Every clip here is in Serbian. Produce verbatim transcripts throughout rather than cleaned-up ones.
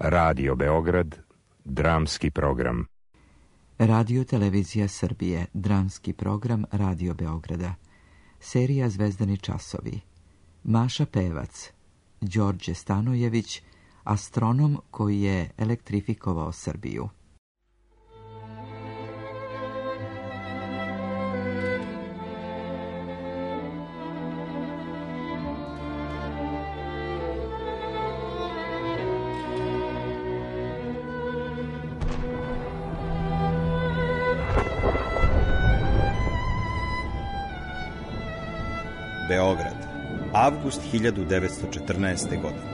Radio Beograd, dramski program. Radio Televizija Srbije, dramski program Radio Beograda. Serija Zvezdani časovi. Maša Pevac, Đorđe Stanojević, astronom koji je elektrifikovao Srbiju. Beograd, avgust hiljadu devetsto četrnaeste. godine.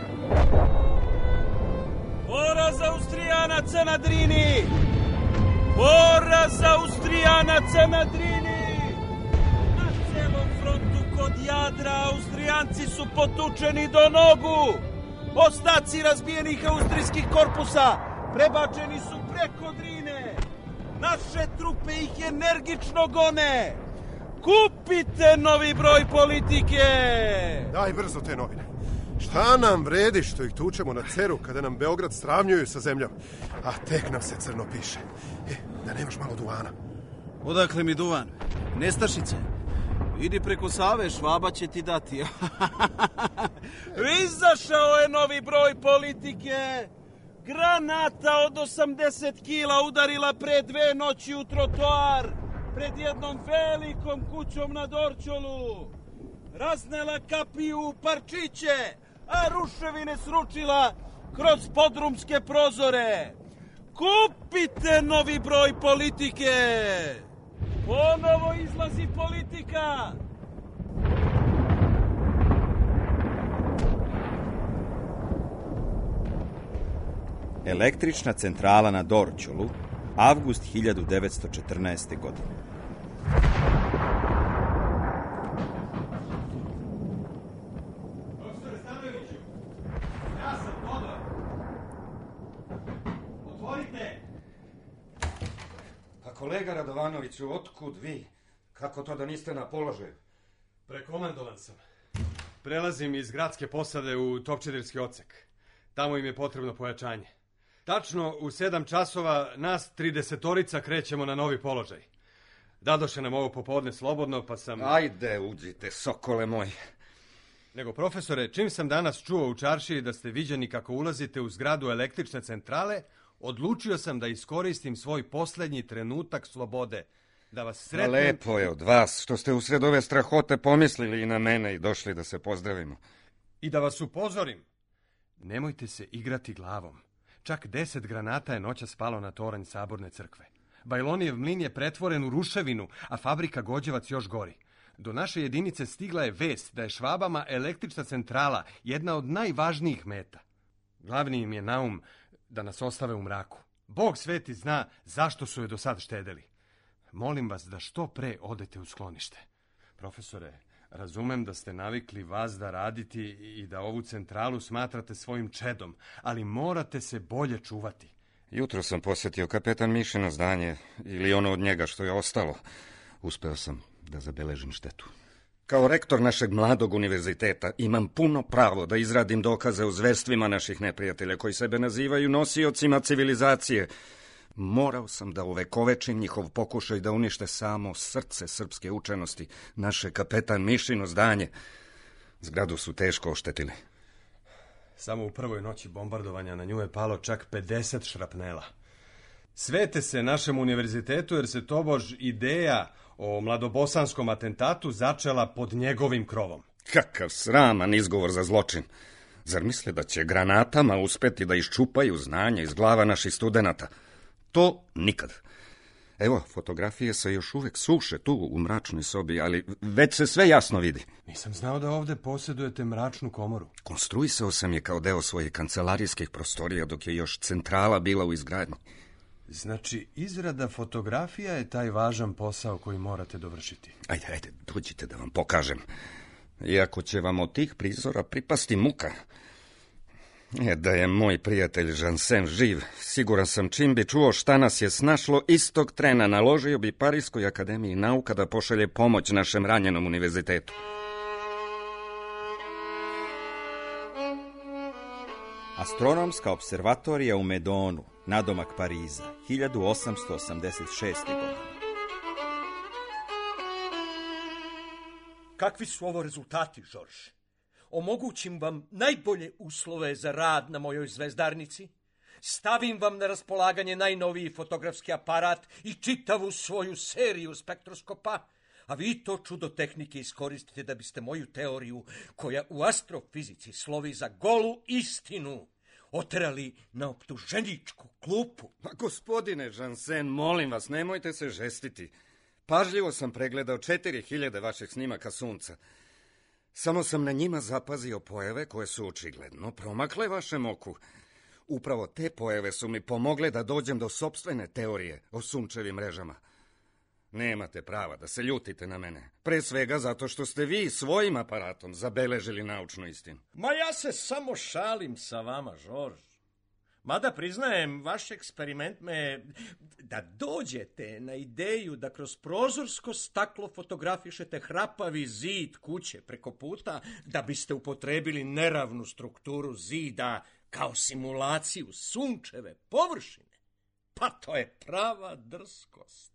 Poraz Austrijanaca na Drini! Poraz Austrijanaca na Drini! Na celom frontu kod Jadra Austrijanci su potučeni do nogu! Ostaci razbijenih austrijskih korpusa prebačeni su preko Drine! Naše trupe ih energično gone! Kupite novi broj Politike! Daj brzo te novine. Šta nam vredi što ih tučemo na ceru kada nam Beograd sravnjuju sa zemljom? A tek nam se crno piše. E, da nemaš malo duvana. Odakle mi duvan? Nestašice. Idi preko Save, Švaba će ti dati. Izašao je novi broj Politike. Granata od osamdeset kila udarila pre dve noći u trotoar pred jednom velikom kućom na Dorćolu. Raznela kapiju u parčiće, a ruševine sručila kroz podrumske prozore. Kupite novi broj Politike! Ponovo izlazi Politika! Električna centrala na Dorćolu, avgust hiljadu devetsto četrnaeste. godine. Profesore Stanojeviću, ja sam Todor. Otvorite! Pa kolega Radovanoviću, otkud vi? Kako to da niste na položaju? Prekomandovan sam. Prelazim iz gradske posade u Topčedirski odsek. Tamo im je potrebno pojačanje. Tačno u sedam časova nas tridesetorica krećemo na novi položaj. Dadoše nam ovo popodne slobodno, pa sam... Ajde, uđite, sokole moj. Nego, profesore, čim sam danas čuo u čaršiji da ste viđeni kako ulazite u zgradu električne centrale, odlučio sam da iskoristim svoj poslednji trenutak slobode. Da vas sretnem... Lepo je od vas što ste usred ove strahote pomislili i na mene i došli da se pozdravimo. I da vas upozorim. Nemojte se igrati glavom. Čak deset granata je noća spalo na toranj Saborne crkve. Bajlonijev mlin je pretvoren u ruševinu, a fabrika Gođevac još gori. Do naše jedinice stigla je vest da je Švabama električna centrala jedna od najvažnijih meta. Glavni im je naum da nas ostave u mraku. Bog sveti zna zašto su je do sad štedeli. Molim vas da što pre odete u sklonište. Profesore, razumem da ste navikli vas da raditi i da ovu centralu smatrate svojim čedom, ali morate se bolje čuvati. Jutro sam posjetio kapetan Mišino zdanje, ili ono od njega što je ostalo. Uspeo sam da zabeležim štetu. Kao rektor našeg mladog univerziteta imam puno pravo da izradim dokaze o zverstvima naših neprijatelja koji sebe nazivaju nosiocima civilizacije. Morao sam da uvekovečim njihov pokušaj da unište samo srce srpske učenosti, naše kapetan Mišino zdanje. Zgradu su teško oštetili. Samo u prvoj noći bombardovanja na nju je palo čak pedeset šrapnela. Svete se našem univerzitetu jer se tobož ideja o mladobosanskom atentatu začela pod njegovim krovom. Kakav sraman izgovor za zločin. Zar misle da će granatama uspeti da iščupaju znanje iz glava naših studenata? To nikad. Evo, fotografije se još uvek suše tu u mračnoj sobi, ali već se sve jasno vidi. Nisam znao da ovde posjedujete mračnu komoru. Konstruisao sam je kao deo svojih kancelarijskih prostorija dok je još centrala bila u izgradnji. Znači, izrada fotografija je taj važan posao koji morate dovršiti. Ajde, ajde, dođite da vam pokažem. Iako će vam od tih prizora pripasti muka. E, da je moj prijatelj Jansen živ, siguran sam čim bi čuo šta nas je snašlo, istog trena naložio bi Parijskoj akademiji nauka da pošalje pomoć našem ranjenom univerzitetu. Astronomska observatorija u Medonu, nadomak Pariza, hiljadu osamsto osamdeset šeste. godine. Kakvi su ovo rezultati, Žorž? Omogućim vam najbolje uslove za rad na mojoj zvezdarnici, stavim vam na raspolaganje najnoviji fotografski aparat i čitavu svoju seriju spektroskopa, a vi to čudo tehnike iskoristite da biste moju teoriju, koja u astrofizici slovi za golu istinu, oterali na optuženičku klupu. Pa, gospodine Jansen, molim vas, nemojte se žestiti. Pažljivo sam pregledao četiri hiljade vaših snimaka sunca. Samo sam na njima zapazio pojave koje su očigledno promakle vašem oku. Upravo te pojave su mi pomogle da dođem do sopstvene teorije o sunčevim mrežama. Nemate prava da se ljutite na mene. Pre svega zato što ste vi svojim aparatom zabeležili naučnu istinu. Ma ja se samo šalim sa vama, Žorž. Mada priznajem, vaš eksperiment me da dođete na ideju da kroz prozorsko staklo fotografišete hrapavi zid kuće preko puta, da biste upotrebili neravnu strukturu zida kao simulaciju sunčeve površine. Pa to je prava drskost.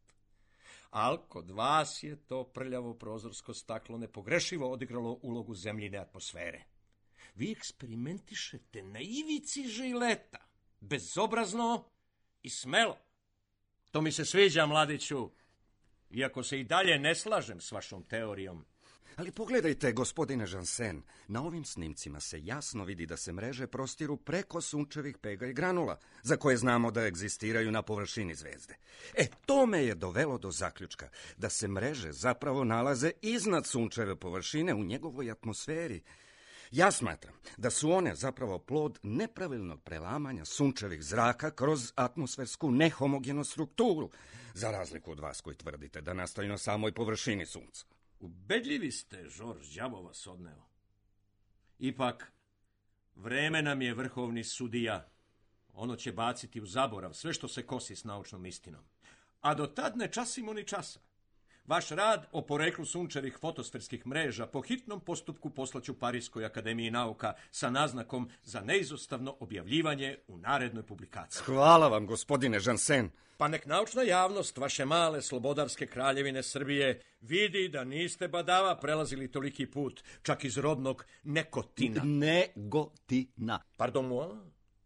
Al kod vas je to prljavo prozorsko staklo nepogrešivo odigralo ulogu zemljine atmosfere. Vi eksperimentišete na ivici žileta, bezobrazno i smelo. To mi se sviđa, mladiću, iako se i dalje ne slažem s vašom teorijom. Ali pogledajte, gospodine Jansen, na ovim snimcima se jasno vidi da se mreže prostiru preko sunčevih pega i granula, za koje znamo da egzistiraju na površini zvezde. E, to me je dovelo do zaključka da se mreže zapravo nalaze iznad sunčeve površine u njegovoj atmosferi. Ja smatram da su one zapravo plod nepravilnog prelamanja sunčevih zraka kroz atmosfersku nehomogenu strukturu, za razliku od vas koji tvrdite da nastaju na samoj površini sunca. Ubedljivi ste, Žorž, đavo vas odneo. Ipak, vreme nam je vrhovni sudija. Ono će baciti u zaborav sve što se kosi s naučnom istinom. A do tad ne časimo ni časa. Vaš rad o poreklu sunčevih fotosferskih mreža po hitnom postupku poslaću Parijskoj akademiji nauka sa naznakom za neizostavno objavljivanje u narednoj publikaciji. Hvala vam, gospodine Jansen. Pa nek naučna javnost vaše male slobodarske kraljevine Srbije vidi da niste badava prelazili toliki put, čak iz rodnog Nekotina. Negotina. Pardon moi?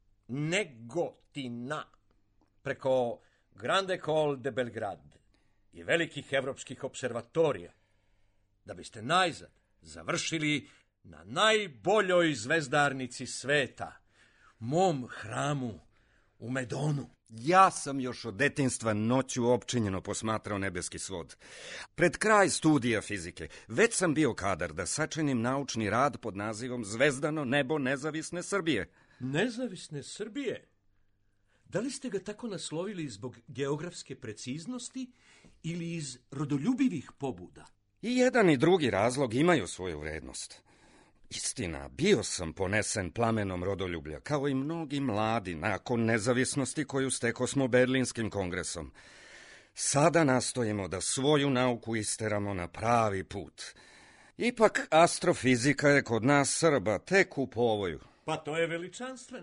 Negotina. Preko Grande École de Belgrade i velikih evropskih observatorija, da biste najzad završili na najboljoj zvezdarnici sveta, mom hramu u Medonu. Ja sam još od detinjstva noću opčinjeno posmatrao nebeski svod. Pred kraj studija fizike već sam bio kadar da sačinim naučni rad pod nazivom Zvezdano nebo nezavisne Srbije. Nezavisne Srbije? Da li ste ga tako naslovili zbog geografske preciznosti ili iz rodoljubivih pobuda? I jedan i drugi razlog imaju svoju vrednost. Istina, bio sam ponesen plamenom rodoljublja, kao i mnogi mladi, nakon nezavisnosti koju stekosmo Berlinskim kongresom. Sada nastojimo da svoju nauku isteramo na pravi put. Ipak astrofizika je kod nas Srba tek u povoju. Pa to je veličanstveno.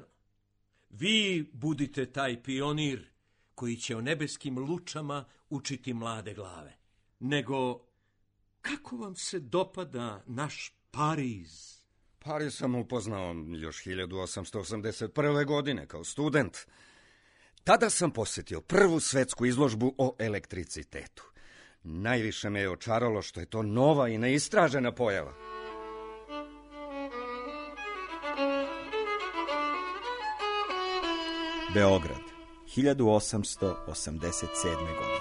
Vi budite taj pionir koji će o nebeskim lučama učiti mlade glave. Nego, kako vam se dopada naš Pariz? Pariz sam upoznao još hiljadu osamsto osamdeset prve. godine kao student. Tada sam posjetio prvu svetsku izložbu o elektricitetu. Najviše me je očaralo što je to nova i neistražena pojava. Beograd, hiljadu osamsto osamdeset sedme. godine.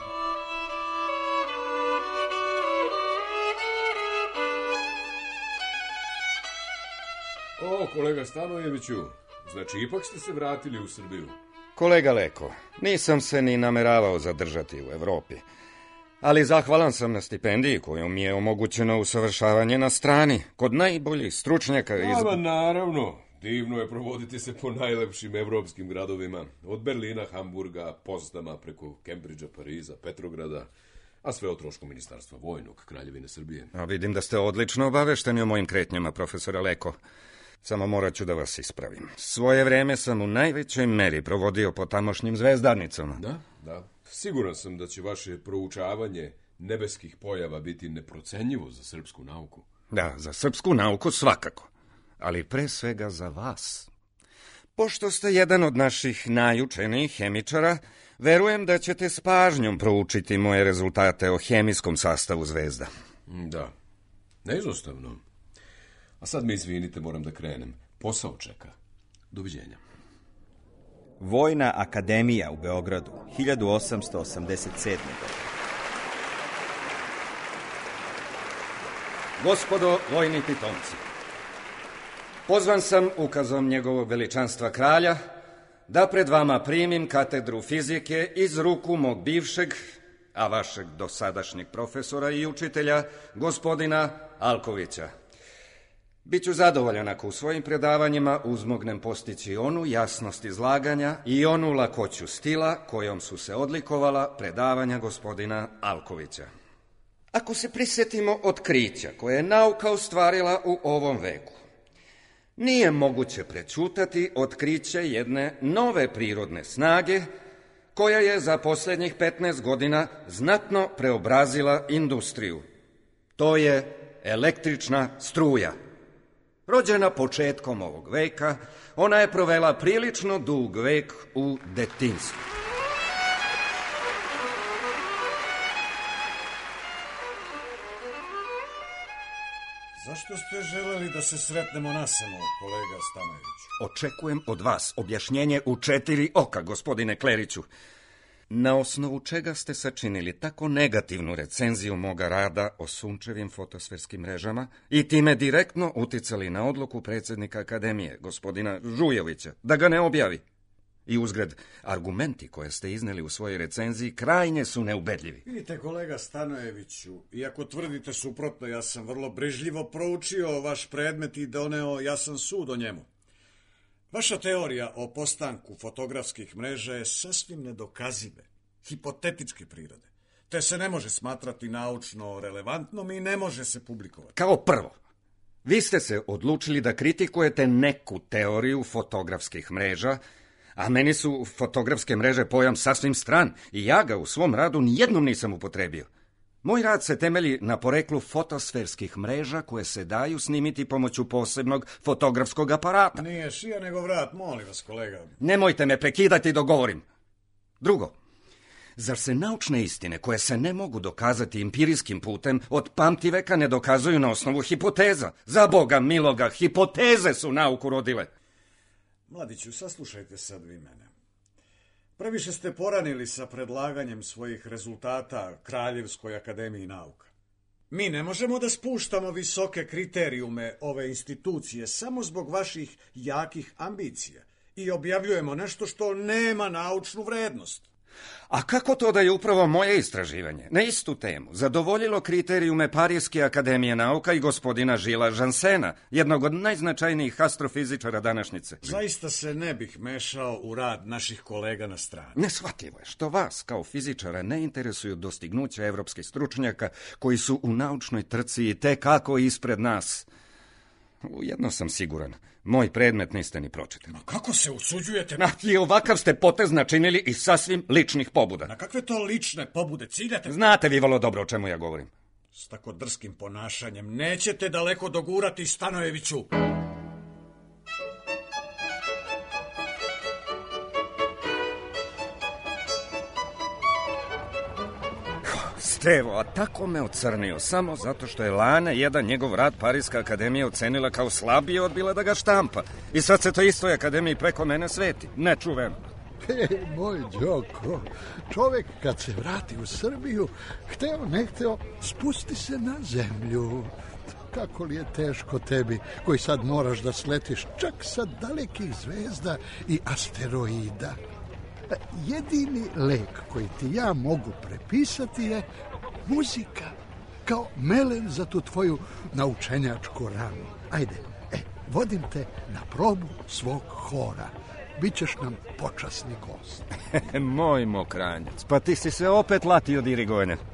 O, kolega Stanojeviću, znači ipak ste se vratili u Srbiju. Kolega Leko, nisam se ni nameravao zadržati u Evropi, ali zahvalan sam na stipendiji kojom mi je omogućeno usavršavanje na strani, kod najboljih stručnjaka iz... Ama naravno, divno je provoditi se po najlepšim evropskim gradovima, od Berlina, Hamburga, Potsdama, preko Kembridža, Pariza, Petrograda, a sve o trošku Ministarstva vojnog Kraljevine Srbije. A vidim da ste odlično obavešteni o mojim kretnjama, profesora Leko. Samo morat ću da vas ispravim. Svoje vreme sam u najvećoj meri provodio po tamošnjim zvezdarnicama. Da, da. Siguran sam da će vaše proučavanje nebeskih pojava biti neprocenjivo za srpsku nauku. Da, za srpsku nauku svakako, ali pre svega za vas. Pošto ste jedan od naših najučenijih hemičara, verujem da ćete s pažnjom proučiti moje rezultate o hemijskom sastavu zvezda. Da, neizostavno. A sad mi izvinite, moram da krenem. Posao čeka. Doviđenja. Vojna akademija u Beogradu, hiljadu osamsto osamdeset sedme. Gospodo vojni pitomci, pozvan sam ukazom njegovog veličanstva kralja da pred vama primim katedru fizike iz ruku mog bivšeg, a vašeg dosadašnjeg profesora i učitelja, gospodina Alkovića. Biću zadovoljan ako u svojim predavanjima uzmognem postići onu jasnost izlaganja i onu lakoću stila kojom su se odlikovala predavanja gospodina Alkovića. Ako se prisjetimo otkrića koje je nauka ostvarila u ovom veku, nije moguće prećutati otkriće jedne nove prirodne snage koja je za posljednjih petnaest godina znatno preobrazila industriju. To je električna struja. Rođena početkom ovog veka, ona je provela prilično dug vek u detinjstvu. Zašto ste želeli da se sretnemo nasamo, kolega Stanojević? Očekujem od vas objašnjenje u četiri oka, gospodine Kleriću. Na osnovu čega ste sačinili tako negativnu recenziju moga rada o sunčevim fotosferskim mrežama i time direktno uticali na odluku predsjednika Akademije, gospodina Žujovića, da ga ne objavi? I uzgred, argumenti koje ste izneli u svojoj recenziji krajnje su neubedljivi. Vidite, kolega Stanojeviću, iako tvrdite suprotno, ja sam vrlo brižljivo proučio vaš predmet i doneo jasan sud o njemu. Vaša teorija o postanku fotografskih mreža je sasvim nedokazive, hipotetičke prirode, te se ne može smatrati naučno relevantnom i ne može se publikovati. Kao prvo, vi ste se odlučili da kritikujete neku teoriju fotografskih mreža, a meni su fotografske mreže pojam sasvim stran i ja ga u svom radu nijednom nisam upotrebio. Moj rad se temelji na poreklu fotosferskih mreža koje se daju snimiti pomoću posebnog fotografskog aparata. Nije šija nego vrat, molim vas, kolega. Nemojte me prekidati dok govorim. Drugo, zar se naučne istine koje se ne mogu dokazati empirijskim putem od pamtiveka ne dokazuju na osnovu hipoteza? Za Boga miloga, hipoteze su nauku rodile. Mladiću, saslušajte sad vi mene. Previše ste poranili sa predlaganjem svojih rezultata Kraljevskoj akademiji nauka. Mi ne možemo da spuštamo visoke kriterijume ove institucije samo zbog vaših jakih ambicija i objavljujemo nešto što nema naučnu vrednost. A kako to da je upravo moje istraživanje na istu temu zadovoljilo kriterijume Parijske akademije nauka i gospodina Žila Žansena, jednog od najznačajnijih astrofizičara današnjice? Zaista se ne bih mešao u rad naših kolega na strani. Neshvatljivo je što vas, kao fizičara, ne interesuju dostignuća evropskih stručnjaka koji su u naučnoj trci i tek kako ispred nas. Ujedno sam siguran, moj predmet niste ni pročitali. Ma kako se usuđujete? Na, i ovakav ste potez načinili iz sasvim ličnih pobuda. Na kakve to lične pobude ciljate? Znate vi vrlo dobro o čemu ja govorim. S tako drskim ponašanjem nećete daleko dogurati, Stanojeviću. Stevo, a tako me ocrnio samo zato što je lane jedan njegov rad Parijska akademija ocenila kao slabije, odbila da ga štampa. I sad se to istoj akademiji preko mene sveti. Nečuveno. E, moj Đoko, čovek kad se vrati u Srbiju, hteo ne hteo, spusti se na zemlju. Kako li je teško tebi, koji sad moraš da sletiš čak sa dalekih zvezda i asteroida. Jedini lek koji ti ja mogu prepisati je muzika, kao melen za tu tvoju naučenjačku ranu. Ajde, e, vodim te na probu svog hora. Bićeš nam počasni gost. Moj mokranjac, pa ti si se opet latio dirigovanja.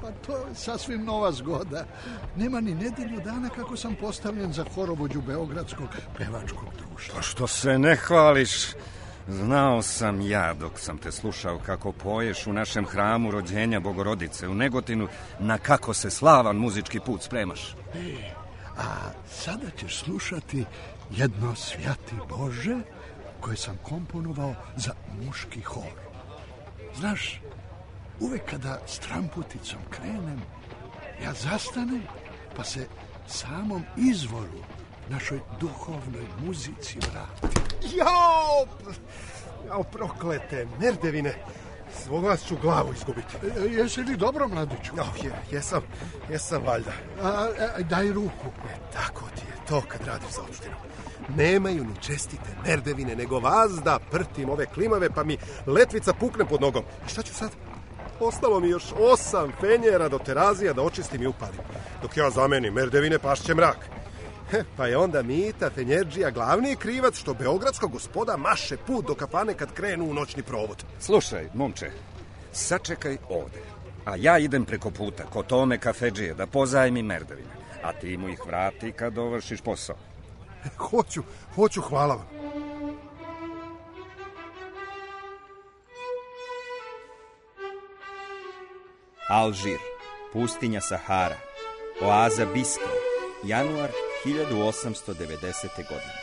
Pa to je sasvim nova zgoda. Nema ni nedelju dana kako sam postavljen za horovođu Beogradskog pevačkog društva. Pa što se ne hvališ? Znao sam ja dok sam te slušao kako poješ u našem hramu rođenja Bogorodice u Negotinu na kako se slavan muzički put spremaš. E, a sada ćeš slušati jedno Svjati Bože koje sam komponovao za muški hor. Znaš, uvek kada s tramputicom krenem, ja zastanem pa se samom izvoru, našoj duhovnoj muzici vrati. Jao! Jao, proklete merdevine. Svog vas ću glavu izgubiti. E, jesi li dobro, mladiću? Oh, je, jesam, jesam valjda. A, a, daj ruku. E, tako ti je to kad radiš za opštinu. Nemaju ni čestite merdevine, nego vas da prtim ove klimave, pa mi letvica pukne pod nogom. I šta ću sad? Ostalo mi još osam fenjera do terazija da očistim i upalim. Dok ja zamenim merdevine, pašće mrak. He, pa je onda Mita Fenjerđija glavni krivac što beogradskog gospoda maše put do kafane kad krenu u noćni provod. Slušaj, momče, sačekaj ovde, a ja idem preko puta kod Tome kafedžije da pozajmim merdevine, a ti mu ih vrati kad dovršiš posao. Hoću, hoću, hvala vam. Alžir, pustinja Sahara, oaza Biskra, januar hiljadu osamsto devedesete. godine.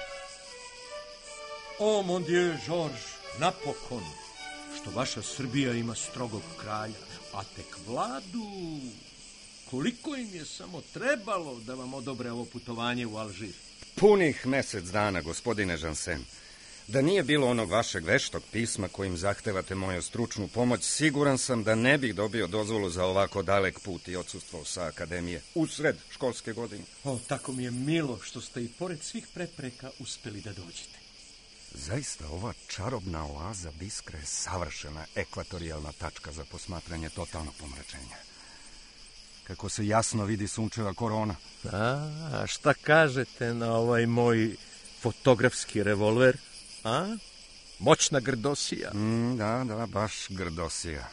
O, mon Dieu, Georges, napokon, što vaša Srbija ima strogog kralja, a tek vladu. Koliko im je samo trebalo da vam odobre ovo putovanje u Alžir? Punih mesec dana, gospodine Jansen. Da nije bilo onog vašeg veštog pisma kojim zahtevate moju stručnu pomoć, siguran sam da ne bih dobio dozvolu za ovako dalek put i odsustvo sa akademije usred školske godine. O, tako mi je milo što ste i pored svih prepreka uspeli da dođete. Zaista ova čarobna oaza Biskra je savršena ekvatorijalna tačka za posmatranje totalnog pomračenja. Kako se jasno vidi sunčeva korona. A, šta kažete na ovaj moj fotografski revolver? A? Moćna grdosija. Mm, da, da, baš grdosija.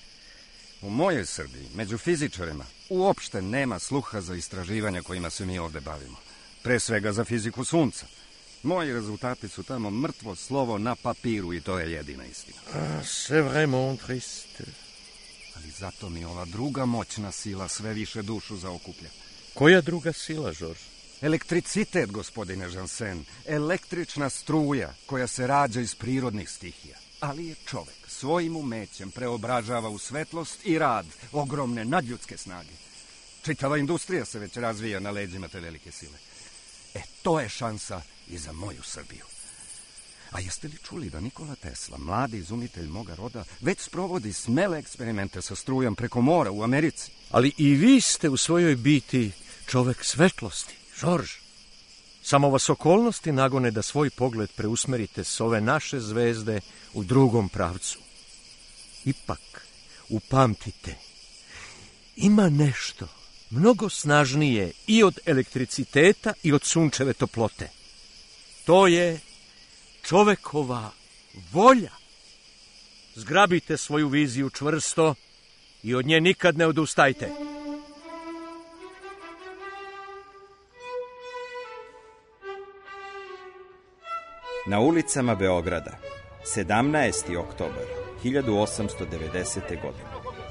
U mojoj Srbiji, među fizičarima, uopšte nema sluha za istraživanja kojima se mi ovde bavimo. Pre svega za fiziku sunca. Moji rezultati su tamo mrtvo slovo na papiru i to je jedina istina. Ah, c'est vraiment triste. Ali zato mi ova druga moćna sila sve više dušu zaokuplja. Koja druga sila, Georges? Elektricitet, gospodine Jansen, električna struja koja se rađa iz prirodnih stihija. Ali je čovek svojim umećem preobražava u svetlost i rad ogromne nadljudske snage. Čitava industrija se već razvija na leđima te velike sile. E, to je šansa i za moju Srbiju. A jeste li čuli da Nikola Tesla, mladi izumitelj moga roda, već sprovodi smele eksperimente sa strujom preko mora u Americi? Ali i vi ste u svojoj biti čovek svetlosti, Georges. Samo vas okolnosti nagone da svoj pogled preusmerite s ove naše zvezde u drugom pravcu. Ipak, upamtite, ima nešto mnogo snažnije i od elektriciteta i od sunčeve toplote. To je čovekova volja. Zgrabite svoju viziju čvrsto i od nje nikad ne odustajte. Na ulicama Beograda, sedamnaesti oktobar hiljadu osamsto devedesete. godine.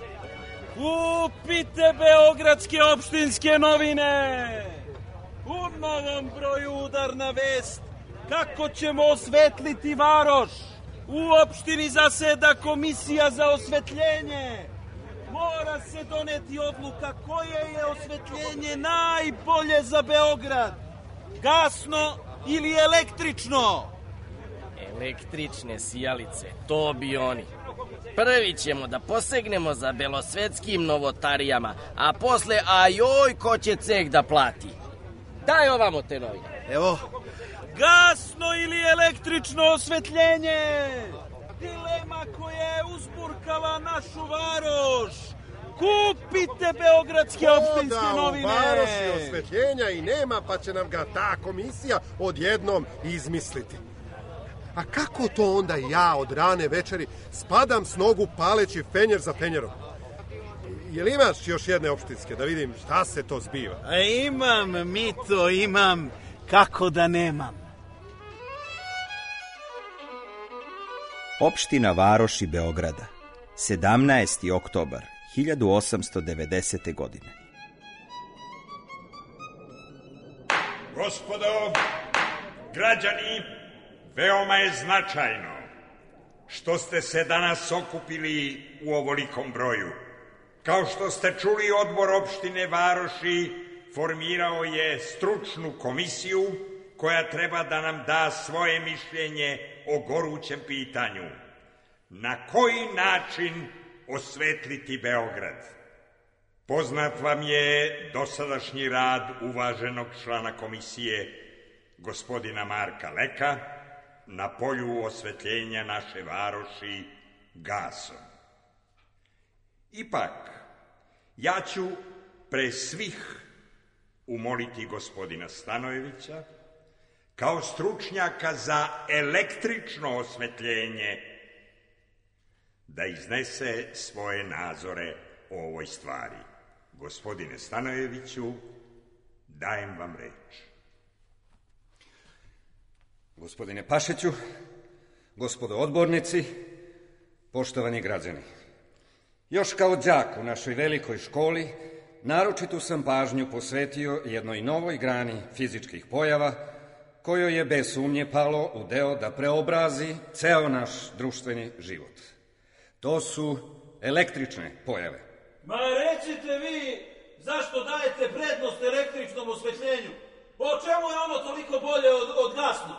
Kupite beogradske opštinske novine! U novom broju udarna vest kako ćemo osvetliti varoš. U opštini zaseda komisija za osvetljenje. Mora se doneti odluka koje je osvetljenje najbolje za Beograd. Gasno ili električno? Električne sijalice, to bi oni. Prvi ćemo da posegnemo za belosvetskim novotarijama, a posle, ajoj, ko će ceh da plati. Daj ovamo te novine. Evo. Gasno ili električno osvetljenje? Dilema koja je uzburkala našu varoš. Kupite beogradske opštinske novine. O da, u varoši osvetljenja i nema, pa će nam ga ta komisija odjednom izmisliti. A kako to onda ja od rane večeri spadam s nogu paleći fenjer za fenjerom? Jel imaš još jedne opštinske, da vidim šta se to zbiva? A imam, Mito, imam. Kako da nemam? Opština Varoši Beograda, sedamnaesti oktobar hiljadu osamsto devedesete. godine. Gospodo, građani, veoma je značajno što ste se danas okupili u ovolikom broju. Kao što ste čuli, odbor opštine Varoši formirao je stručnu komisiju koja treba da nam da svoje mišljenje o gorućem pitanju. Na koji način osvetliti Beograd? Poznat vam je dosadašnji rad uvaženog člana komisije, gospodina Marka Leka, na polju osvetljenja naše Varoši gasom. Ipak, ja ću pre svih umoliti gospodina Stanojevića, kao stručnjaka za električno osvetljenje, da iznese svoje nazore o ovoj stvari. Gospodine Stanojeviću, dajem vam reč. Gospodine Pašiću, gospodo odbornici, poštovani građani. Još kao đak u našoj velikoj školi, naročitu sam pažnju posvetio jednoj novoj grani fizičkih pojava, kojoj je bez sumnje palo u deo da preobrazi ceo naš društveni život. To su električne pojave. Ma recite vi, zašto dajete prednost električnom osvetljenju? Po čemu je ono toliko bolje od, od gasnog?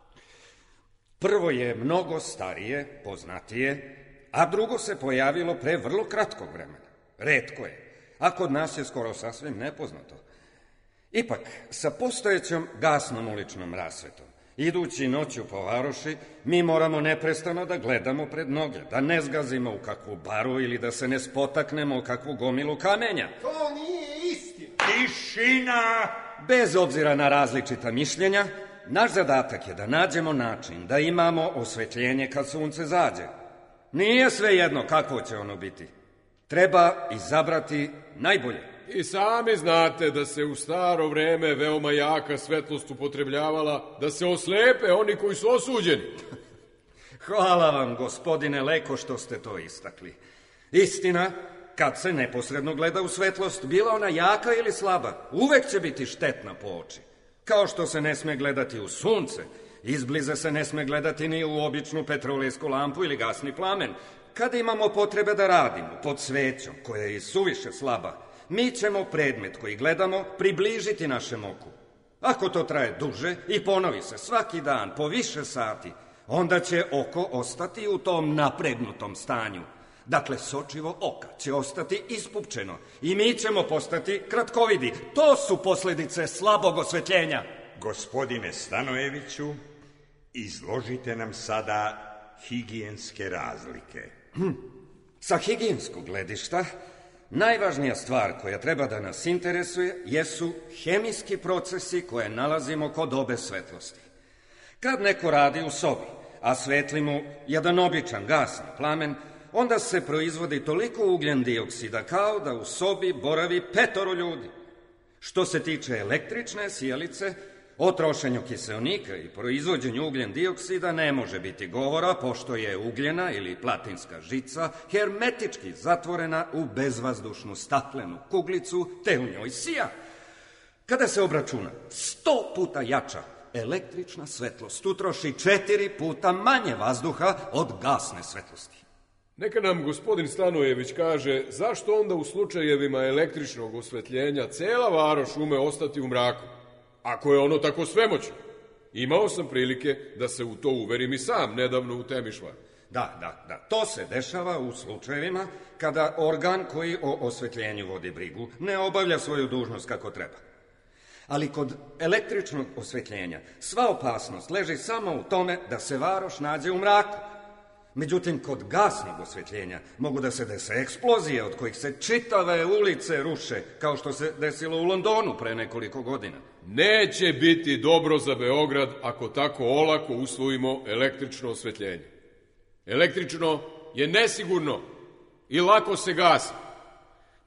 Prvo je mnogo starije, poznatije, a drugo se pojavilo pre vrlo kratkog vremena. Retko je, a kod nas je skoro sasvim nepoznato. Ipak, sa postojećom gasnom uličnom rasvetom, idući noću po Varoši, mi moramo neprestano da gledamo pred noge, da ne zgazimo u kakvu baru ili da se ne spotaknemo u kakvu gomilu kamenja. To nije istina. Tišina! Bez obzira na različita mišljenja, naš zadatak je da nađemo način da imamo osvetljenje kad sunce zađe. Nije sve jedno kakvo će ono biti. Treba izabrati najbolje. I sami znate da se u staro vreme veoma jaka svetlost upotrebljavala da se oslepe oni koji su osuđeni. Hvala vam, gospodine Leko, što ste to istakli. Istina, kad se neposredno gleda u svetlost, bila ona jaka ili slaba, uvek će biti štetna po oči. Kao što se ne sme gledati u sunce, izbliza se ne sme gledati ni u običnu petrolejsku lampu ili gasni plamen. Kada imamo potrebe da radimo pod svećom, koja je suviše slaba, mi ćemo predmet koji gledamo približiti našem oku. Ako to traje duže i ponovi se svaki dan po više sati, onda će oko ostati u tom napregnutom stanju. Dakle, sočivo oka će ostati ispupčeno i mi ćemo postati kratkovidi. To su posledice slabog osvetljenja. Gospodine Stanojeviću, izložite nam sada higijenske razlike. Hm. Sa higijenskog gledišta, najvažnija stvar koja treba da nas interesuje jesu hemijski procesi koje nalazimo kod obe svetlosti. Kad neko radi u sobi, a svetli mu jedan običan gasni plamen, onda se proizvodi toliko ugljen dioksida kao da u sobi boravi petoro ljudi. Što se tiče električne sijalice, o trošenju kiseonika i proizvođenju ugljen dioksida ne može biti govora, pošto je ugljena ili platinska žica hermetički zatvorena u bezvazdušnu staklenu kuglicu, te u njoj sija. Kada se obračuna sto puta jača električna svetlost utroši četiri puta manje vazduha od gasne svetlosti. Neka nam gospodin Stanojević kaže zašto onda u slučajevima električnog osvetljenja cela Varoš ume ostati u mraku, ako je ono tako svemoćno. Imao sam prilike da se u to uverim i sam nedavno u Temišvaru. Da, da, da, to se dešava u slučajevima kada organ koji o osvetljenju vodi brigu ne obavlja svoju dužnost kako treba. Ali kod električnog osvetljenja sva opasnost leži samo u tome da se Varoš nađe u mraku. Međutim, kod gasnog osvetljenja mogu da se dese eksplozije od kojih se čitave ulice ruše, kao što se desilo u Londonu pre nekoliko godina. Neće biti dobro za Beograd ako tako olako usvojimo električno osvetljenje. Električno je nesigurno i lako se gasi.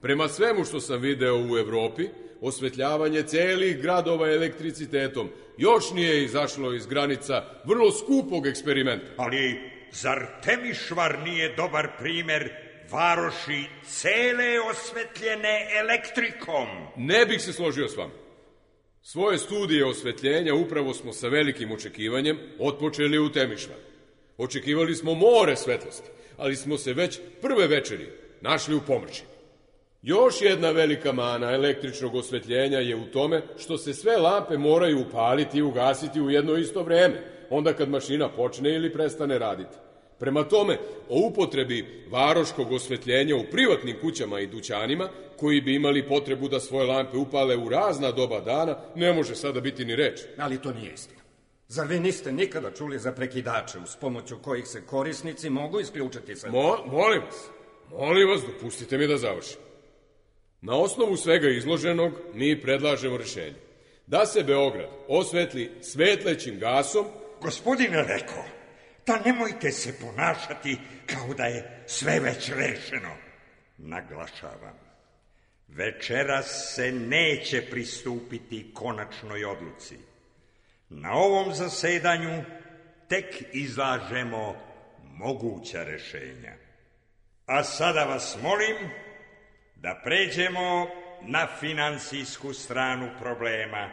Prema svemu što sam video u Evropi, osvetljavanje celih gradova elektricitetom još nije izašlo iz granica vrlo skupog eksperimenta. Ali zar Temišvar nije dobar primer varoši cele osvetljene elektrikom? Ne bih se složio s vama. Svoje studije osvetljenja upravo smo sa velikim očekivanjem otpočeli u Temišvar. Očekivali smo more svetlosti, ali smo se već prve večeri našli u pomrči. Još jedna velika mana električnog osvetljenja je u tome što se sve lampe moraju upaliti i ugasiti u jedno isto vreme, onda kad mašina počne ili prestane raditi. Prema tome, o upotrebi varoškog osvetljenja u privatnim kućama i dućanima, koji bi imali potrebu da svoje lampe upale u razna doba dana, ne može sada biti ni reč. Ali to nije istina. Zar vi niste nikada čuli za prekidače uz pomoću kojih se korisnici mogu isključiti sve? Mo, molim vas, molim vas, dopustite mi da završim. Na osnovu svega izloženog mi predlažemo rešenje. Da se Beograd osvetli svetlećim gasom. Gospodine Leko, da nemojte se ponašati kao da je sve već rešeno. Naglašavam, večeras se neće pristupiti konačnoj odluci. Na ovom zasedanju tek izlažemo moguća rešenja. A sada vas molim da pređemo na finansijsku stranu problema.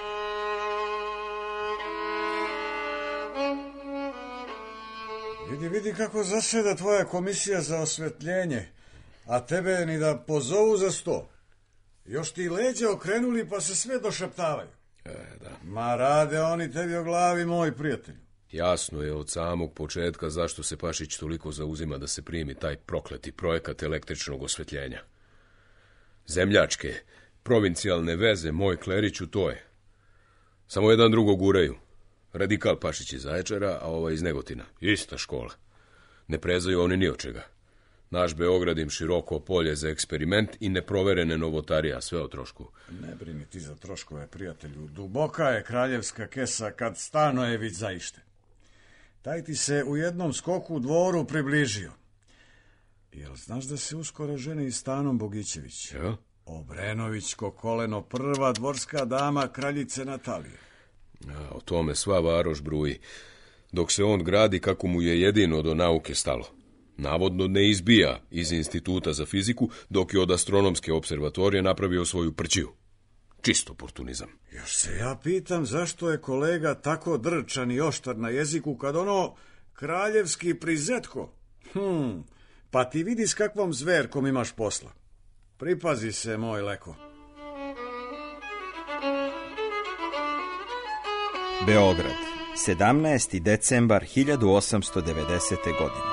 Vidi, vidi kako zaseda tvoja komisija za osvetljenje, a tebe ni da pozovu za sto. Još ti leđe okrenuli pa se sve došaptavaju. E, da. Ma rade oni tebi o glavi, moj prijatelj. Jasno je od samog početka zašto se Pašić toliko zauzima da se primi taj prokleti projekat električnog osvetljenja. Zemljačke, provincijalne veze, moj Kleriću, to je. Samo jedan drugo guraju. Radikal Pašić iz Zaječara, a ova iz Negotina. Ista škola. Ne prezaju oni ni od čega. Naš Beograd im široko polje za eksperiment i neproverene novotarije, a sve o trošku. Ne brini ti za troškove, prijatelju. Duboka je kraljevska kesa kad Stanojević zaište. Taj ti se u jednom skoku u dvoru približio. Jel znaš da se uskoro ženi i Stanom Bogićević? Ja? Obrenovićko koleno, prva dvorska dama kraljice Natalije. A, o tome sva varoš bruji, dok se on gradi kako mu je jedino do nauke stalo. Navodno ne izbija iz instituta za fiziku, dok je od astronomske observatorije napravio svoju prćiju. Čisto oportunizam. Još se ja pitam zašto je kolega tako drčan i oštar na jeziku kad ono kraljevski prizetko. Hm, pa ti vidi s kakvom zverkom imaš posla. Pripazi se, moj Leko. Beograd, sedamnaesti decembar hiljadu osamsto devedesete. godine.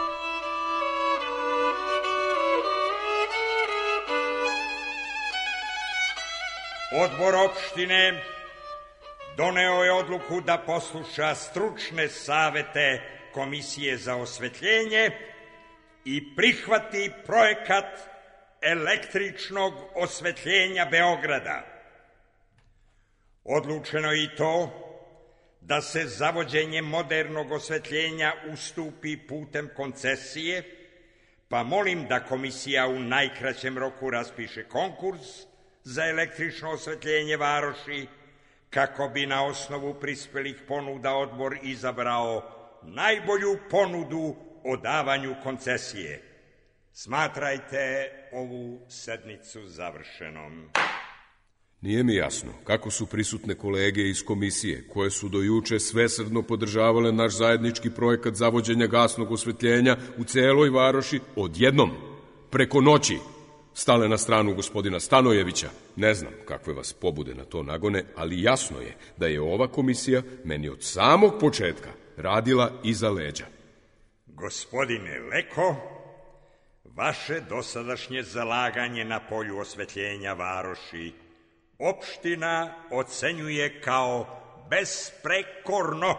Odbor opštine doneo je odluku da posluša stručne savete Komisije za osvetljenje i prihvati projekat električnog osvetljenja Beograda. Odlučeno je i to da se zavođenje modernog osvetljenja ustupi putem koncesije, pa molim da komisija u najkraćem roku raspiše konkurs za električno osvetljenje varoši, kako bi na osnovu prispelih ponuda odbor izabrao najbolju ponudu o davanju koncesije. Smatrajte ovu sednicu završenom. Nije mi jasno kako su prisutne kolege iz komisije, koje su do juče svesrdno podržavale naš zajednički projekat zavođenja gasnog osvetljenja u celoj varoši, odjednom, preko noći, stale na stranu gospodina Stanojevića. Ne znam kakve vas pobude na to nagone, ali jasno je da je ova komisija meni od samog početka radila iza leđa. Gospodine Leko, vaše dosadašnje zalaganje na polju osvetljenja varoši opština ocenjuje kao besprekorno.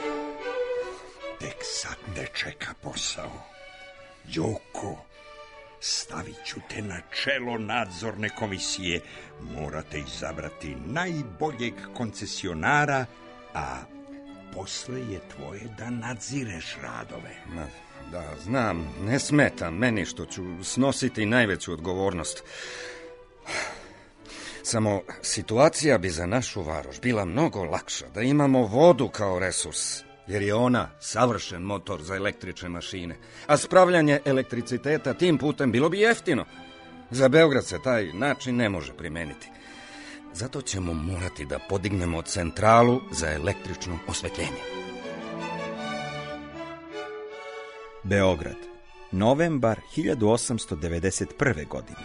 Tek sad ne čeka posao. Đoko, stavit ću te na čelo nadzorne komisije. Morate izabrati najboljeg koncesionara, a posle je tvoje da nadzireš radove. Ma, da, znam, ne smeta meni što ću snositi najveću odgovornost. Samo situacija bi za našu varoš bila mnogo lakša da imamo vodu kao resurs, jer je ona savršen motor za električne mašine, a spravljanje elektriciteta tim putem bilo bi jeftino. Za Beograd se taj način ne može primeniti. Zato ćemo morati da podignemo centralu za električno osvetljenje. Beograd, novembar hiljadu osamsto devedeset prve. godine.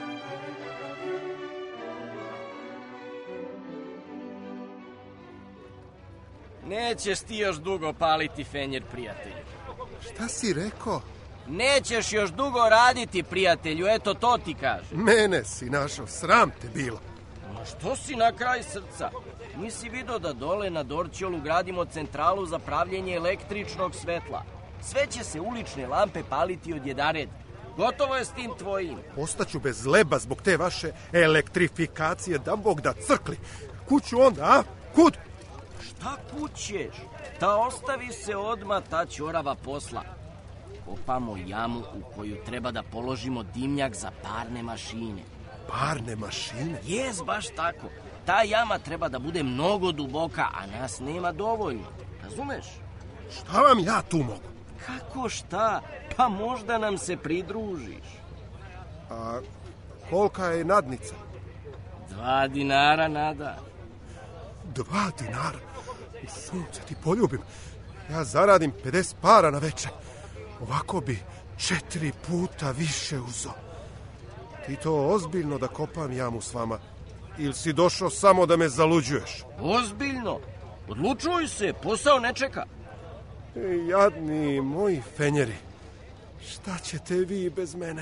Nećeš ti još dugo paliti fenjer, prijatelju. Šta si rekao? Nećeš još dugo raditi, prijatelju, eto to ti kažem. Mene si našao, sram te bilo. Ma što si na kraj srca? Nisi vidio da dole na Dorćolu gradimo centralu za pravljenje električnog svetla. Sve će se ulične lampe paliti od jedared. Gotovo je s tim tvojim. Ostaću bez leba zbog te vaše elektrifikacije, da Bog da crkli. Kuću onda, a? Kud? Šta kućeš? Ta ostavi se odmah ta ćorava posla. Kopamo jamu u koju treba da položimo dimnjak za parne mašine. Parne mašine? Jes, baš tako. Ta jama treba da bude mnogo duboka, a nas nema dovoljno. Razumeš? Šta vam ja tu mogu? Kako šta? Pa možda nam se pridružiš. A kolika je nadnica? Dva dinara, Nada. Dva dinara? U sunce ti poljubim. Ja zaradim pedeset para na večer. Ovako bi četiri puta više uzo. Ti to ozbiljno da kopam jamu s vama? Ili si došao samo da me zaluđuješ? Ozbiljno. Odlučuj se, posao ne čeka. E, jadni moji fenjeri. Šta ćete vi bez mene?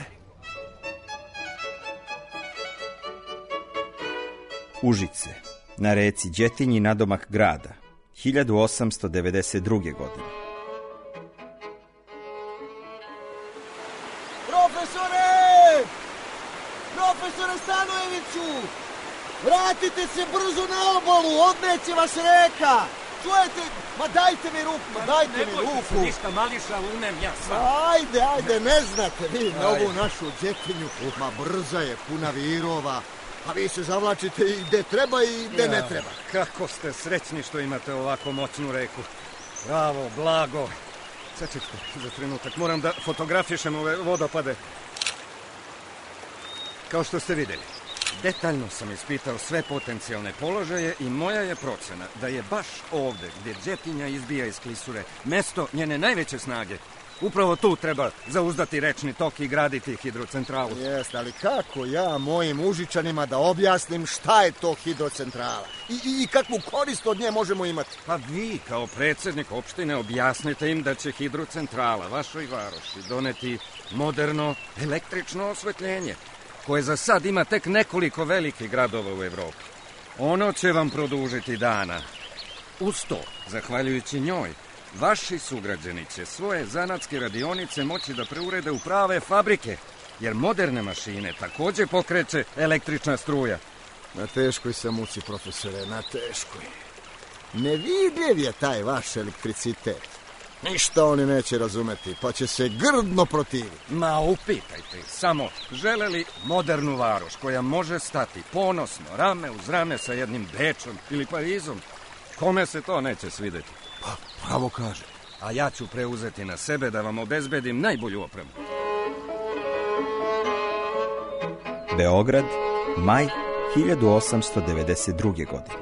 Užice, na reci Đetinji nadomak grada, hiljadu osamsto devedeset druge. godine. Profesore! Profesore Stanojeviću! Vratite se brzo na obalu, odneće vas reka! Čujete? Ma dajte mi ruku, ma dajte mi ruku! Ne bojte se ništa, mališa, umem ja sam. Ajde, ajde, ne znate vi na ovu našu Đetinju. Ma brza je, puna virova. A vi se zavlačite i gde treba i gde ne treba. Kako ste srećni što imate ovako moćnu reku. Bravo, blago. Sačekajte za trenutak, moram da fotografišem ove vodopade. Kao što ste vidjeli, detaljno sam ispitao sve potencijalne položaje i moja je procena da je baš ovde gdje Đetinja izbija iz klisure mesto njene najveće snage. Upravo tu treba zauzdati rečni tok i graditi hidrocentralu. Jeste, ali kako ja mojim Užičanima da objasnim šta je to hidrocentrala? I, i, i kakvu korist od nje možemo imati? Pa vi, kao predsjednik opštine, objasnite im da će hidrocentrala vašoj varoši doneti moderno električno osvetljenje, koje za sad ima tek nekoliko velikih gradova u Evropi. Ono će vam produžiti dana. Uz to, zahvaljujući njoj, vaši sugrađani će svoje zanatske radionice moći da preurede u prave fabrike, jer moderne mašine također pokreće električna struja. Na teškoj sam muci, profesore, na teškoj. Nevidljiv je taj vaš elektricitet. Ništa oni neće razumeti, pa će se grdno protiviti. Ma upitajte, samo žele li modernu varoš koja može stati ponosno, rame uz rame sa jednim Bečom ili Parizom? Kome se to neće svidjeti? Pa, pravo kaže. A ja ću preuzeti na sebe da vam obezbedim najbolju opremu. Beograd, maj hiljadu osamsto devedeset druge. godine.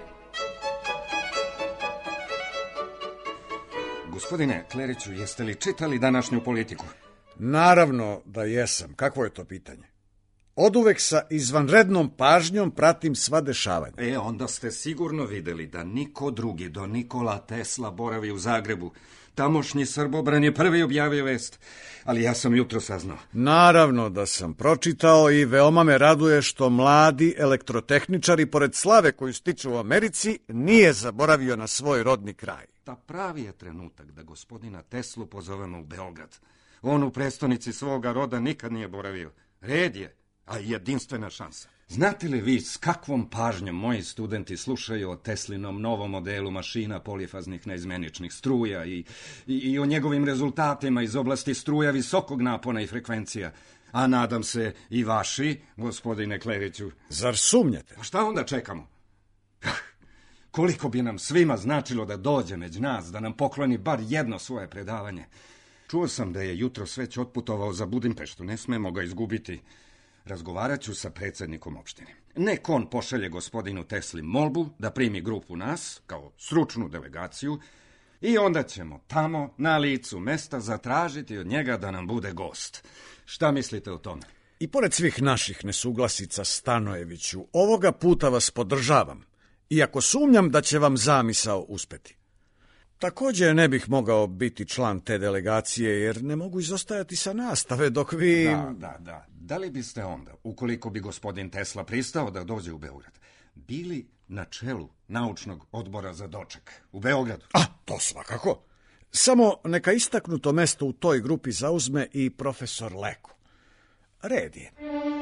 Gospodine Kleriću, jeste li čitali današnju Politiku? Naravno da jesam. Kakvo je to pitanje? Oduvek sa izvanrednom pažnjom pratim sva dešavanja. E, onda ste sigurno vidjeli da niko drugi do Nikola Tesla boravi u Zagrebu. Tamošnji Srbobran je prvi objavio vest, ali ja sam jutro saznao. Naravno da sam pročitao i veoma me raduje što mladi elektrotehničari, pored slave koju stiču u Americi, nije zaboravio na svoj rodni kraj. Ta pravi je trenutak da gospodina Teslu pozovemo u Beograd. On u prestonici svoga roda nikad nije boravio. Red je, a jedinstvena šansa. Znate li vi s kakvom pažnjom moji studenti slušaju o Teslinom novom modelu mašina polifaznih neizmeničnih struja i, i, i o njegovim rezultatima iz oblasti struja visokog napona i frekvencija? A nadam se i vaši, gospodine Kleviću. Zar sumnjate? A šta onda čekamo? Koliko bi nam svima značilo da dođe među nas, da nam pokloni bar jedno svoje predavanje. Čuo sam da je jutro već otputovao za Budimpeštu, ne smemo ga izgubiti. Razgovarat ću sa predsjednikom opštine. Nek on pošalje gospodinu Tesli molbu da primi grupu nas, kao stručnu delegaciju, i onda ćemo tamo, na licu mesta, zatražiti od njega da nam bude gost. Šta mislite o tome? I pored svih naših nesuglasica, Stanojeviću, ovoga puta vas podržavam, iako sumnjam da će vam zamisao uspeti. Također ne bih mogao biti član te delegacije, jer ne mogu izostajati sa nastave dok vi... Da, da, da. Da li biste onda, ukoliko bi gospodin Tesla pristao da dođe u Beograd, bili na čelu naučnog odbora za doček u Beogradu? A, to svakako. Samo neka istaknuto mesto u toj grupi zauzme i profesor Leko. Red je.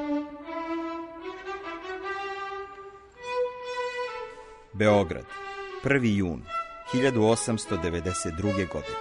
Beograd, prvi jun hiljadu osamsto devedeset druge. godine.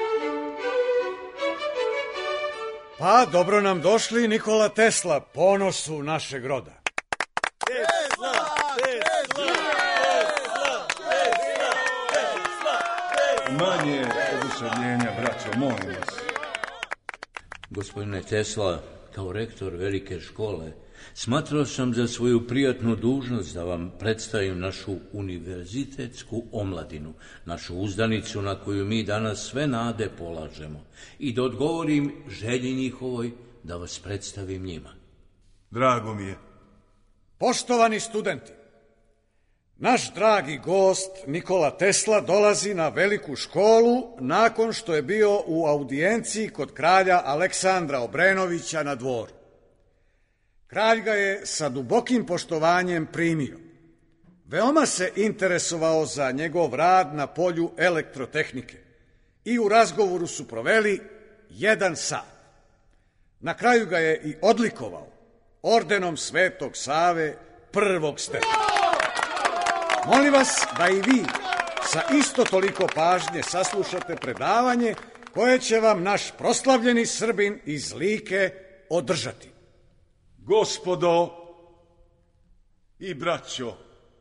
Pa, dobro nam došli, Nikola Tesla, ponosu našeg roda. Tesla! Tesla! Tesla! Tesla! Manje oduševljenja, braćo, molim vas. Gospodine Tesla, kao rektor velike škole, smatrao sam za svoju prijatnu dužnost da vam predstavim našu univerzitetsku omladinu, našu uzdanicu na koju mi danas sve nade polažemo, i da odgovorim želji njihovoj da vas predstavim njima. Drago mi je. Poštovani studenti, naš dragi gost Nikola Tesla dolazi na veliku školu nakon što je bio u audijenciji kod kralja Aleksandra Obrenovića na dvoru. Kralj ga je sa dubokim poštovanjem primio. Veoma se interesovao za njegov rad na polju elektrotehnike i u razgovoru su proveli jedan sat. Na kraju ga je i odlikovao ordenom Svetog Save prvog stepena. Molim vas da i vi sa isto toliko pažnje saslušate predavanje koje će vam naš proslavljeni Srbin iz Like održati. Gospodo i braćo,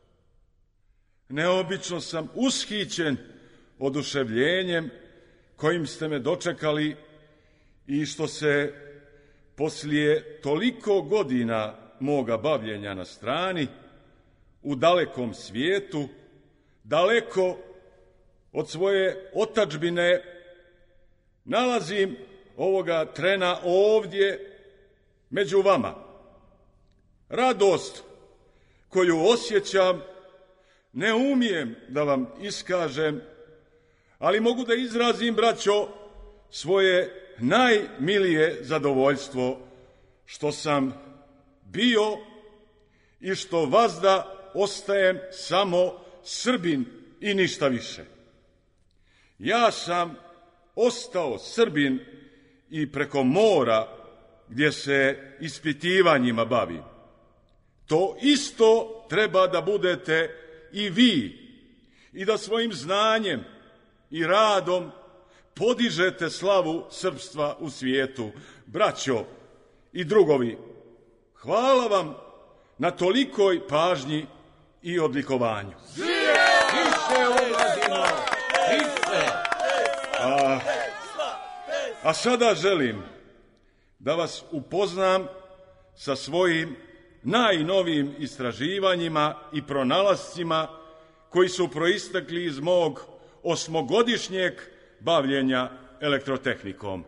neobično sam ushićen oduševljenjem kojim ste me dočekali i što se poslije toliko godina moga bavljenja na strani, u dalekom svijetu, daleko od svoje otadžbine, nalazim ovoga trena ovdje među vama. Radost koju osjećam ne umijem da vam iskažem, ali mogu da izrazim, braćo, svoje najmilije zadovoljstvo što sam bio i što vazda ostajem samo Srbin i ništa više. Ja sam ostao Srbin i preko mora gdje se ispitivanjima bavim. To isto treba da budete i vi i da svojim znanjem i radom podižete slavu srpstva u svijetu. Braćo i drugovi, hvala vam na tolikoj pažnji i odlikovanju. Više omladino, više! A, a sada želim da vas upoznam sa svojim najnovijim istraživanjima i pronalascima koji su proistekli iz mog osmogodišnjeg bavljenja elektrotehnikom.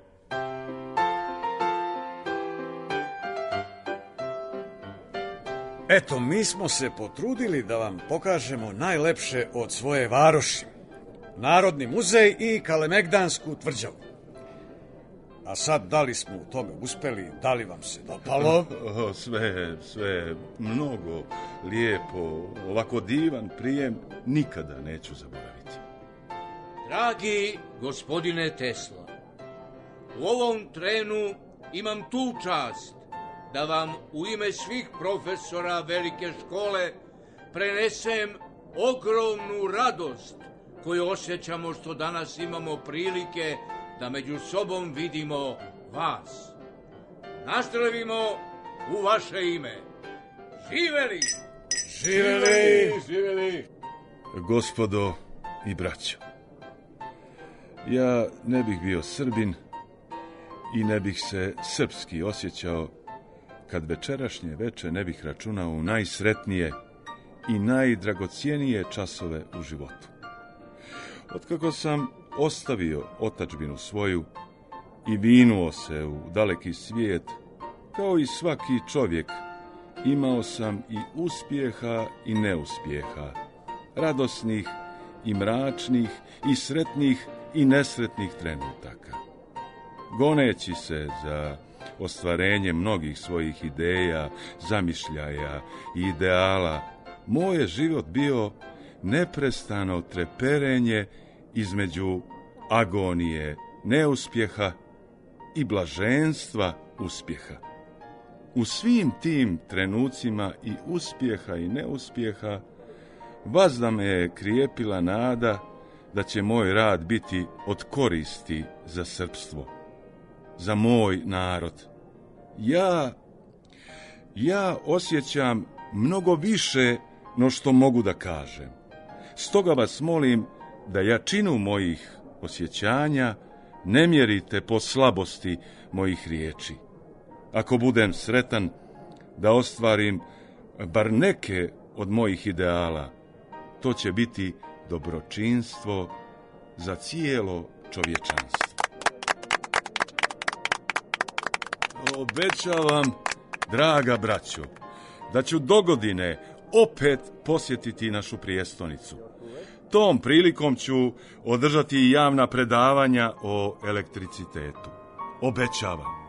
Eto, mi smo se potrudili da vam pokažemo najlepše od svoje varoši. Narodni muzej i Kalemegdansku tvrđavu. A sad, da li smo u tome uspeli, da li vam se dopalo? Sve, sve, mnogo lijepo, ovako divan prijem nikada neću zaboraviti. Dragi gospodine Tesla, U ovom trenu imam tu čast da vam u ime svih profesora velike škole prenesem ogromnu radost koju osjećamo što danas imamo prilike da među sobom vidimo vas. Nazdravimo u vaše ime. Živeli! Živeli! Živeli! Gospodo i braćo, ja ne bih bio Srbin i ne bih se srpski osjećao kad večerašnje veče ne bih računao u najsretnije i najdragocijenije časove u životu. Otkako sam ostavio otadžbinu svoju i vinuo se u daleki svijet, kao i svaki čovjek, imao sam i uspjeha i neuspjeha, radosnih i mračnih i sretnih i nesretnih trenutaka. Goneći se za ostvarenje mnogih svojih ideja, zamišljaja i ideala, moj je život bio neprestano treperenje između agonije neuspjeha i blaženstva uspjeha. U svim tim trenucima i uspjeha i neuspjeha vazda me je krijepila nada da će moj rad biti od koristi za srpstvo, za moj narod. Ja, ja osjećam mnogo više no što mogu da kažem. Stoga vas molim da jačinu mojih osjećanja ne mjerite po slabosti mojih riječi. Ako budem sretan da ostvarim bar neke od mojih ideala, to će biti dobročinstvo za cijelo čovječanstvo. Obećavam, draga braćo, da ću dogodine opet posjetiti našu prijestolnicu. Tom prilikom ću održati i javna predavanja o elektricitetu. Obećavam.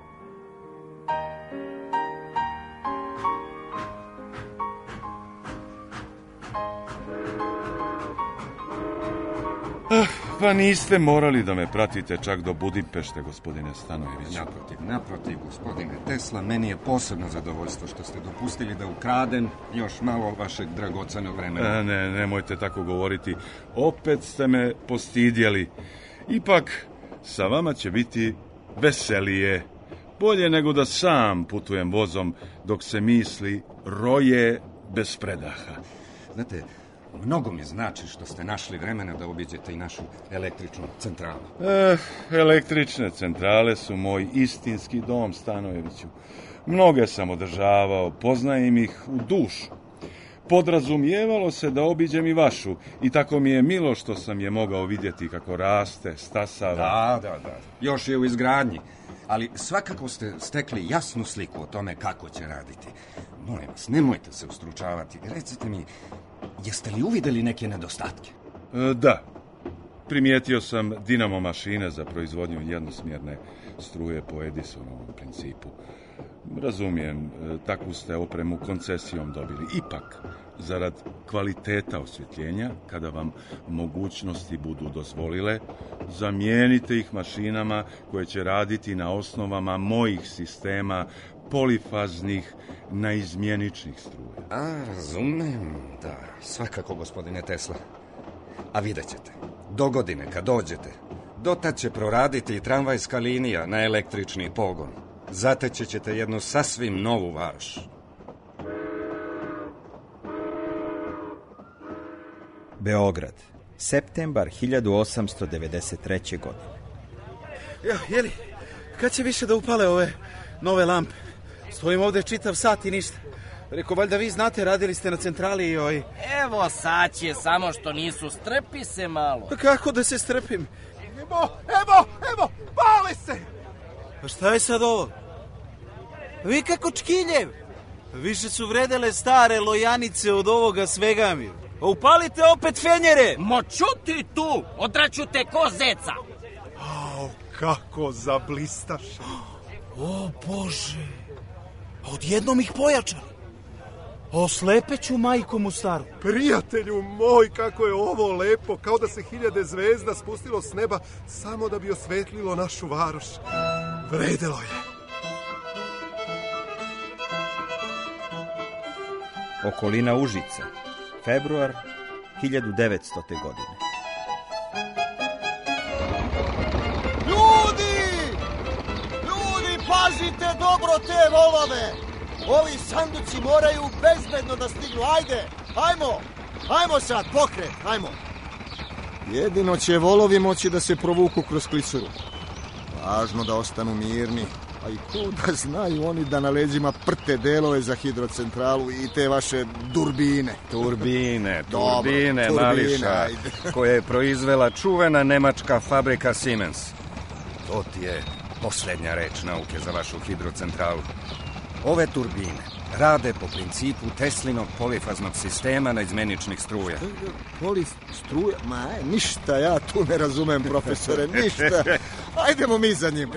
Ah, pa niste morali da me pratite čak do Budimpešte, gospodine Stanojević. Naprotiv, naprotiv, gospodine Tesla, meni je posebno zadovoljstvo što ste dopustili da ukradem još malo vašeg dragocenog vremena. A, ne, nemojte tako govoriti. Opet ste me postidjeli. Ipak, sa vama će biti veselije. Bolje nego da sam putujem vozom dok se misli roje bez predaha. Znate, mnogo mi znači što ste našli vremena da obiđete i našu električnu centralu. Eh, električne centrale su moj istinski dom, Stanojeviću. Mnoge sam održavao, poznajem ih u dušu. Podrazumijevalo se da obiđem i vašu i tako mi je milo što sam je mogao vidjeti kako raste, stasava. Da, da, da. Još je u izgradnji. Ali svakako ste stekli jasnu sliku o tome kako će raditi. Molim vas, nemojte se ustručavati. Recite mi, jeste li uvidjeli neke nedostatke? E, da. Primijetio sam dinamo mašine za proizvodnju jednosmjerne struje po Edisonovom principu. Razumijem, takvu ste opremu koncesijom dobili. Ipak, zarad kvaliteta osvjetljenja, kada vam mogućnosti budu dozvolile, zamijenite ih mašinama koje će raditi na osnovama mojih sistema polifaznih naizmjeničnih struja. A, razumem, da, svakako, gospodine Tesla. A vidjet ćete, dogodine kad dođete, dotad će proraditi i tramvajska linija na električni pogon. Zateći ćete jednu sasvim novu Varoš. Beograd, septembar hiljadu osamsto devedeset treće. godine. Ja, jeli, kad će više da upale ove nove lampe? Stojim ovdje čitav sat i ništa. Reko, valjda vi znate, radili ste na centrali i oj... Evo sad će, samo što nisu, strpi se malo. Pa kako da se strpim? Evo, evo, evo, pali se! Pa šta je sad ovo? Vi kako čkiljev? Više su vredele stare lojanice od ovoga svega mi. A upalite opet fenjere! Mo čuti tu, odraću te ko zeca. Au, kako zablistaš. O Bože, odjednom ih pojačali. Oslepeću majku mu staru. Prijatelju moj, kako je ovo lepo, kao da se hiljade zvezda spustilo s neba samo da bi osvetlilo našu Varoš. Vredelo je. Okolina Užica, februar hiljadu devetstote. godine. Ljudi! Ljudi, pazite dobro te volove! Ovi sanduci moraju bezbedno da stignu. Ajde, ajmo! Ajmo sad, pokret, ajmo! Jedino će volovi moći da se provuku kroz klisuru. Važno da ostanu mirni. A i ko da znaju oni da na leđima prte delove za hidrocentralu i te vaše durbine. Turbine, Dobro, turbine, turbine, Mališa, ajde. koje je proizvela čuvena nemačka fabrika Siemens. To ti je posljednja reč nauke za vašu hidrocentralu. Ove turbine rade po principu Teslinog polifaznog sistema naizmeničnih struja. Polif struja? Ma, ništa ja tu ne razumem, profesore, ništa. Ajdemo mi za njim.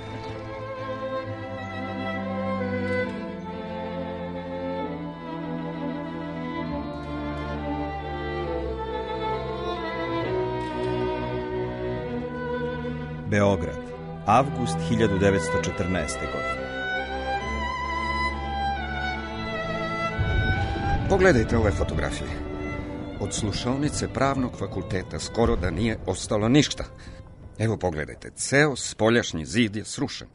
Beograd, avgust hiljadu devetsto četrnaeste. godine. Pogledajte ove fotografije. Od slušaonice pravnog fakulteta skoro da nije ostalo ništa. Evo pogledajte, ceo spoljašnji zid je srušen.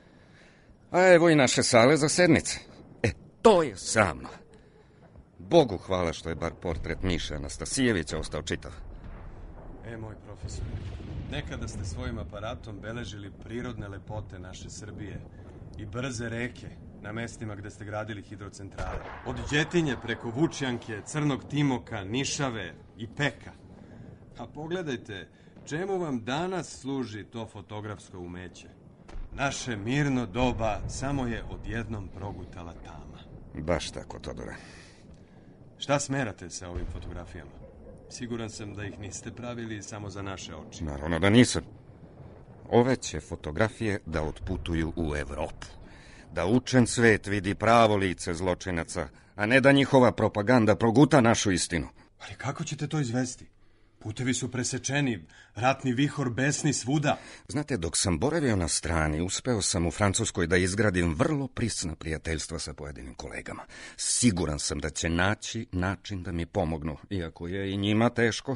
A evo i naše sale za sednice. E, to je sramno. Bogu hvala što je bar portret Miše Anastasijevića ostao čitav. E, moj profesor, nekada ste svojim aparatom beležili prirodne lepote naše Srbije i brze reke na mestima gde ste gradili hidrocentrale. Od Đetinje preko Vučjanke, Crnog Timoka, Nišave i Peka. A pogledajte, čemu vam danas služi to fotografsko umeće? Naše mirno doba samo je odjednom progutala tama. Baš tako, Todore. Šta smerate sa ovim fotografijama? Siguran sam da ih niste pravili samo za naše oči. Naravno da nisam. Ove će fotografije da otputuju u Evropu. Da učen svet vidi pravo lice zločinaca, a ne da njihova propaganda proguta našu istinu. Ali kako ćete to izvesti? Putevi su presečeni, ratni vihor besni svuda. Znate, dok sam boravio na strani, uspeo sam u Francuskoj da izgradim vrlo prisna prijateljstva sa pojedinim kolegama. Siguran sam da će naći način da mi pomognu, iako je i njima teško.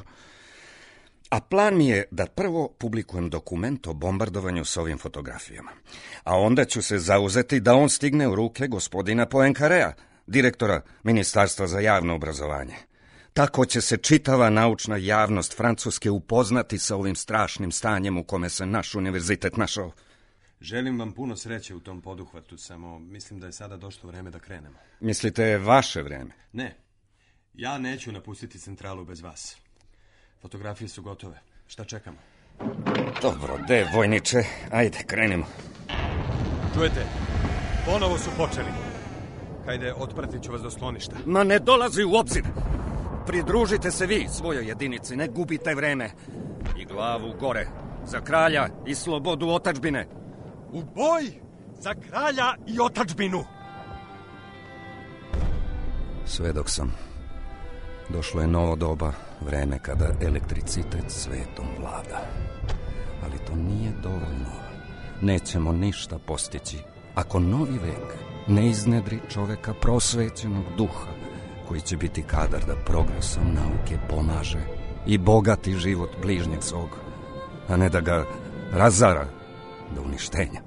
A plan mi je da prvo publikujem dokument o bombardovanju s ovim fotografijama. A onda ću se zauzeti da on stigne u ruke gospodina Poincarea, direktora Ministarstva za javno obrazovanje. Tako će se čitava naučna javnost Francuske upoznati sa ovim strašnim stanjem u kome se naš univerzitet našao. Želim vam puno sreće u tom poduhvatu, samo mislim da je sada došlo vreme da krenemo. Mislite vaše vreme? Ne, ja neću napustiti centralu bez vas. Fotografije su gotove. Šta čekamo? Dobro, de, vojniče, ajde, krenimo. Čujete, ponovo su počeli. Hajde, otpratit ću vas do skloništa. Ma ne dolazi u obzir. Pridružite se vi svojoj jedinici, ne gubite vreme. I glavu gore, za kralja i slobodu otadžbine. U boj za kralja i otadžbinu! Sve dok sam. Došlo je novo doba, vreme kada elektricitet svetom vlada. Ali to nije dovoljno. Nećemo ništa postići ako novi vek ne iznedri čoveka prosvećenog duha, koji će biti kadar da progresom nauke pomaže i bogati život bližnjeg svog, a ne da ga razara do uništenja.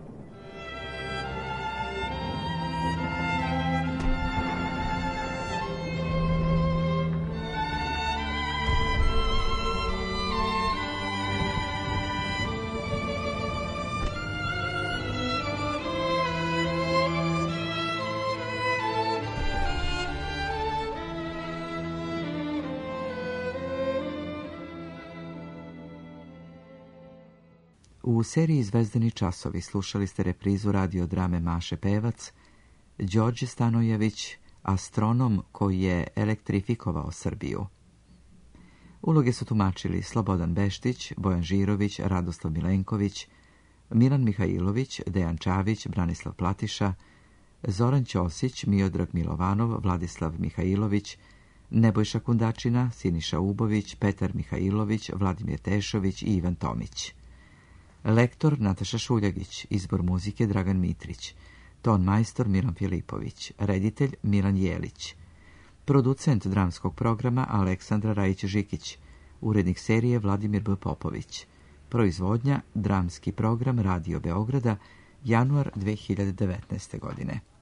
U seriji Zvezdani časovi slušali ste reprizu radiodrame Maše Pevac, Đorđe Stanojević, astronom koji je elektrifikovao Srbiju. Uloge su tumačili Slobodan Beštić, Bojan Žirović, Radoslav Milenković, Milan Mihajlović, Dejan Čavić, Branislav Platiša, Zoran Ćosić, Miodrag Milovanov, Vladislav Mihajlović, Nebojša Kundačina, Siniša Ubović, Petar Mihajlović, Vladimir Tešović i Ivan Tomić. Lektor Nataša Šuljagić, izbor muzike Dragan Mitrić, ton majstor Milan Filipović, reditelj Milan Jelić, producent dramskog programa Aleksandra Rajić-Žikić, urednik serije Vladimir B. Popović, proizvodnja Dramski program Radio Beograda, januar dve hiljade devetnaeste. godine.